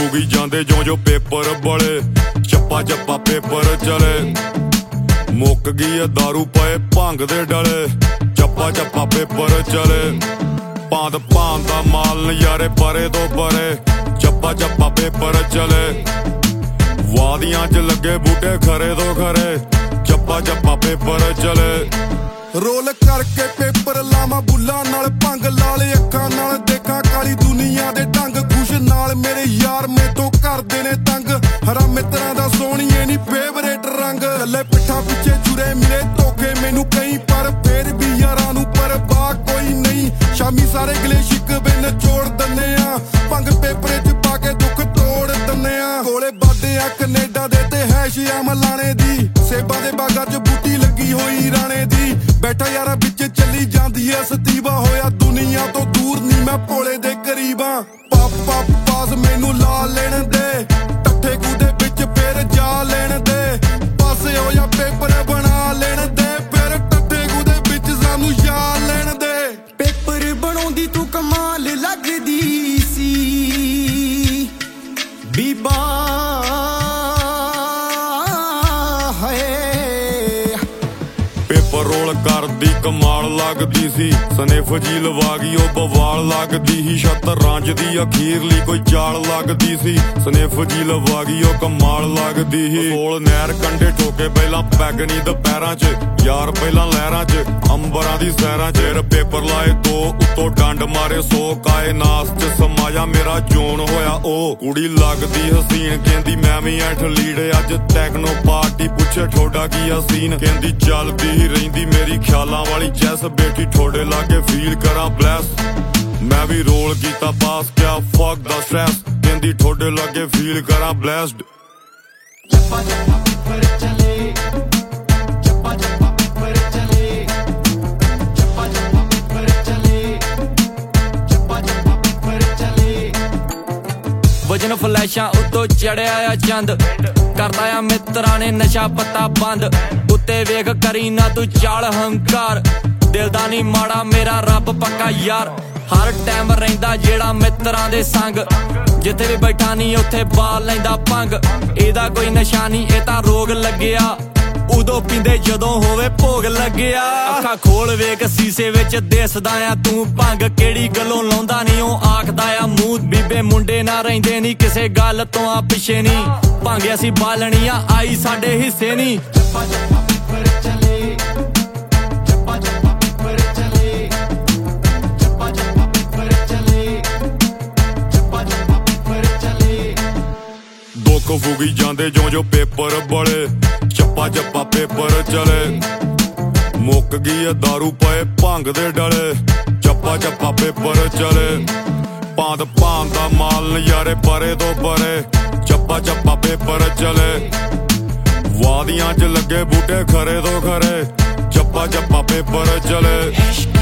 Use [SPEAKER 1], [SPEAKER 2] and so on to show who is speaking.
[SPEAKER 1] ਫੁਗੀ ਜਾਂਦੇ ਜੋ ਪੇਪਰ ਬਲੇ ਚੱਪਾ ਚੱਪਾ ਪੇਪਰ ਚਲੇ ਮੁੱਕ ਗਈ ਦਾਰੂ ਪਏ ਭੰਗ ਦੇ ਡਲੇ ਚੱਪਾ ਚੱਪਾ ਪੇਪਰ ਚਲੇ ਪਾਂਦ ਦਾ ਮਾਲ ਨਜ਼ਾਰੇ ਪਰੇ ਤੋਂ ਪਰੇ ਚੱਪਾ ਚੱਪਾ ਪੇਪਰ ਚਲੇ ਵਾਦੀਆਂ 'ਚ ਲੱਗੇ ਬੂਟੇ ਖਰੇ ਤੋਂ ਖਰੇ ਚੱਪਾ ਚੱਪਾ ਪੇਪਰ ਚਲੇ
[SPEAKER 2] ਰੋਲ ਕਰਕੇ ਪੇਪਰ ਲਾਵਾਂ ਬੁੱਲਾਂ ਨਾਲ ਭੰਗ ਲਾਲੇ ਅੱਖਾਂ ਨਾਲ ਦੇਖਾਂ ਕਾਲੀ ਦੁਨੀਆ ਦੇ ਢੰਗ ਖੁਸ਼ ਨਾਲ ਮੇਰੇ ਯਾਰ ਮੇਤੋਂ ਕਰਦੇ ਨੇ ਤੰਗ ਹਰਾ ਮਿੱਤਰਾਂ ਦਾ ਸੋਹਣੀਏ ਨੀ ਫੇਵਰੇਟ ਰੰਗ ਕੱਲੇ ਪਿੱਠਾਂ ਪਿੱਛੇ ਜੁਰੇ ਮਿਲੇ ਧੋਖੇ ਮੈਨੂੰ ਕਈ ਪਰ ਫੇਰ ਵੀ ਯਾਰਾਂ ਨੂੰ ਪਰਵਾਹ ਕੋਈ ਨਹੀਂ ਸ਼ਾਮੀ ਸਾਰੇ ਗਲੇ ਸ਼ਿਕਵੇ ਨਿਚੋੜ ਦਿੰਨੇ ਆ ਭੰਗ ਪੇਪਰੇ 'ਚ ਪਾ ਕੇ ਦੁੱਖ ਤੋੜ ਦਿੰਨੇ ਆ ਕੋਲੇ ਬਾਡੇ ਆ ਕੈਨੇਡਾ ਦੇ ਤੇ ਹੈਸ਼ਿਆ ਮਲਾਣੇ ਦੀ ਸੇਬਾਂ ਦੇ ਬਾਗਾਂ 'ਚ ਬੂਟੀ ਲੱਗੀ ਹੋਈ ਰਾਣੇ ਦੀ ਬੈਠਾ ਯਾਰਾ ਵਿੱਚ ਚੱਲੀ ਜਾਂਦੀ ਐ ਸਤੀਵਾ ਹੋਇਆ ਦੁਨੀਆ ਤੋਂ ਦੂਰ ਨੀ ਮੈਂ ਭੋਲੇ ਦੇ ਕਰੀਬਾਂ ਪਾਸ ਮੈਨੂੰ ਲਾ ਲੈਣ ਦੇ ਟੱਠੇ ਕੂ ਦੇ ਵਿੱਚ ਫੇਰ ਜਾ ਲੈਣ ਦੇ ਪਾਸੇ ਹੋਇਆ ਪੇਪਰ ਬਣਾ ਲੈਣ ਦੇ ਫੇਰ ਟੱਠੇ ਕੂ ਦੇ ਵਿੱਚ ਸਾਨੂੰ ਜਾ ਲੈਣ ਦੇ
[SPEAKER 3] ਪੇਪਰ ਬਣਾਉਂਦੀ ਤੂੰ ਕਮਾਲ ਲੱਗਦੀ ਸੀ ਬੀਬਾ
[SPEAKER 1] ਰੋਲ ਕਰਦੀ ਕਮਾਲ ਲੱਗਦੀ ਸੀ ਸਨਿਫ ਜੀ ਲਵਾ ਗਈ ਉਹ ਬਵਾਲ ਲੱਗਦੀ ਸੀ ਸ਼ਤਰੰਜ ਦੀ ਅਖੀਰਲੀ ਕੋਈ ਚਾਲ ਲੱਗਦੀ ਸੀ ਸਨਿਫ ਜੀ ਲਵਾ ਗਈ ਉਹ ਕਮਾਲ ਲੱਗਦੀ ਸੀ ਕੋਲ ਨਹਿਰ ਕੰਢੇ ਠੋਕੇ ਪਹਿਲਾਂ ਪੈਗ ਨੀ ਦੁਪਹਿਰਾਂ 'ਚ ਯਾਰ ਪਹਿਲਾਂ ਲਹਿਰਾਂ 'ਚ ਅੰਬਰਾਂ ਦੀ ਸਹਿਰਾਂ 'ਚ ਫਿਰ ਪੇਪਰ ਲਾਏ ਦੋ ਉੱਤੋਂ ਡੰਡ ਮਾਰੇ ਸੋ ਕਾਇਨਾਤ 'ਚ ਸਮਾਇਆ ਮੇਰਾ ਜੋਨ ਹੋਇਆ ਉਹ ਕੁੜੀ ਲੱਗਦੀ ਹਸੀਨ ਕਹਿੰਦੀ ਮੈਂ ਵੀ ਐਥਲੀਟ ਅੱਜ ਟੈਕਨੋ ਪਾਰਟੀ ਪੁੱਛੇ ਠੋਡਾ ਕੀ ਆ ਸੀਨ ਕਹਿੰਦੀ ਚੱਲਦੀ ਹੀ ਰਹਿੰਦੀ ਮੇਰੀ ਖਿਆਲਾਂ ਵਾਲੀ ਚੈਸ ਬੇਟੀ ਠੋਡੇ ਲਾਗੇ ਫੀਲ ਕਰਾਂ ਬਲੈਸ ਮੈਂ ਵੀ ਰੋਲ ਕੀਤਾ ਪਾਸ ਕਿਆ ਫੱਕ ਦਾ ਸਟ੍ਰੈਸ ਕਹਿੰਦੀ ਠੋਡੇ ਲਾਗੇ ਫੀਲ ਕਰਾਂ ਬਲੈਸਡ
[SPEAKER 3] ਚੱਪਾ ਚੱਪਾ ਪੇਪਰ ਚਲੇ ਚੱਪਾ ਚੱਪਾ ਪੇਪਰ ਚਲੇ ਚੱਪਾ ਚੱਪਾ ਪੇਪਰ ਚਲੇ ਚੱਪਾ ਚੱਪਾ ਪੇਪਰ ਚਲੇ ਵਜਨ ਫਲੈਸ਼ਾਂ ਉੱਤੋਂ ਚੜਿਆ ਆ ਚੰਦ ਕਰਦਾ ਆ ਮਿੱਤਰਾਂ ਨੇ ਨਸ਼ਾ ਪੱਤਾ ਬੰਦ ਉੱਤੇ ਵੇਖ ਕਰੀ ਨਾ ਤੂੰ ਚਾਲ ਹੰਕਾਰ ਦਿਲ ਦਾ ਨੀ ਮਾੜਾ ਮੇਰਾ ਰੱਬ ਪੱਕਾ ਯਾਰ ਹਰ ਟਾਈਮ ਰਹਿੰਦਾ ਜਿਹੜਾ ਮਿੱਤਰਾਂ ਦੇ ਸੰਗ ਜਿੱਥੇ ਵੀ ਬੈਠਾ ਨੀ ਉੱਥੇ ਬਾਲ ਲੈਂਦਾ ਭੰਗ ਇਹਦਾ ਕੋਈ ਨਸ਼ਾ ਨੀ ਇਹ ਤਾਂ ਰੋਗ ਲੱਗਿਆ ਉਦੋਂ ਪੀਂਦੇ ਜਦੋਂ ਹੋਵੇ ਭੋਗ ਲੱਗਿਆ ਅੱਖਾਂ ਖੋਲ ਵੇਖ ਸੀਸੇ ਵਿੱਚ ਦਿਸਦਾ ਆ ਤੂੰ ਭੰਗ ਕਿਹੜੀ ਗੱਲੋਂ ਲਾਉਂਦਾ ਨੀ ਉਹ ਆਖਦਾ ਆ ਮੂੰਹ ਬੀਬੇ ਮੁੰਡੇ ਨਾ ਰਹਿੰਦੇ ਨੀ ਕਿਸੇ ਗੱਲ ਤੋਂ ਆ ਪਿੱਛੇ ਨੀ ਭੰਗ ਅਸੀਂ ਬਾਲਣੀਆਂ ਆਈ ਸਾਡੇ ਹਿੱਸੇ ਨੀ ਚੱਪਾ ਚੱਪਾ ਪੇਪਰ ਚਲੇ ਚੱਪਾ ਚੱਪਾ ਪੇਪਰ ਚਲੇ ਚੱਪਾ ਚੱਪਾ ਪੇਪਰ ਚਲੇ ਚੱਪਾ ਚੱਪਾ ਪੇਪਰ ਚਲੇ
[SPEAKER 1] ਦੁੱਖ ਫੁਗੀ ਜਾਂਦੇ ਜੋ ਪੇਪਰ ਬਲੇ ਚੱਪਾ ਚੱਪਾ ਪੇਪਰ ਚਲੇ ਮੁੱਕ ਗਈ ਦਾਰੂ ਪਏ ਭੰਗ ਦੇ ਡਲੇ ਚੱਪਾ ਚੱਪਾ ਪੇਪਰ ਚਲੇ ਪਾਂਦ ਦਾ ਮਾਲ ਨਜ਼ਾਰੇ ਪਰੇ ਤੋਂ ਪਰੇ ਚੱਪਾ ਚੱਪਾ ਪੇਪਰ ਚਲੇ ਵਾਦੀਆਂ 'ਚ ਲੱਗੇ ਬੂਟੇ ਖਰੇ ਤੋਂ ਖਰੇ ਚੱਪਾ ਚੱਪਾ ਪੇਪਰ ਚਲੇ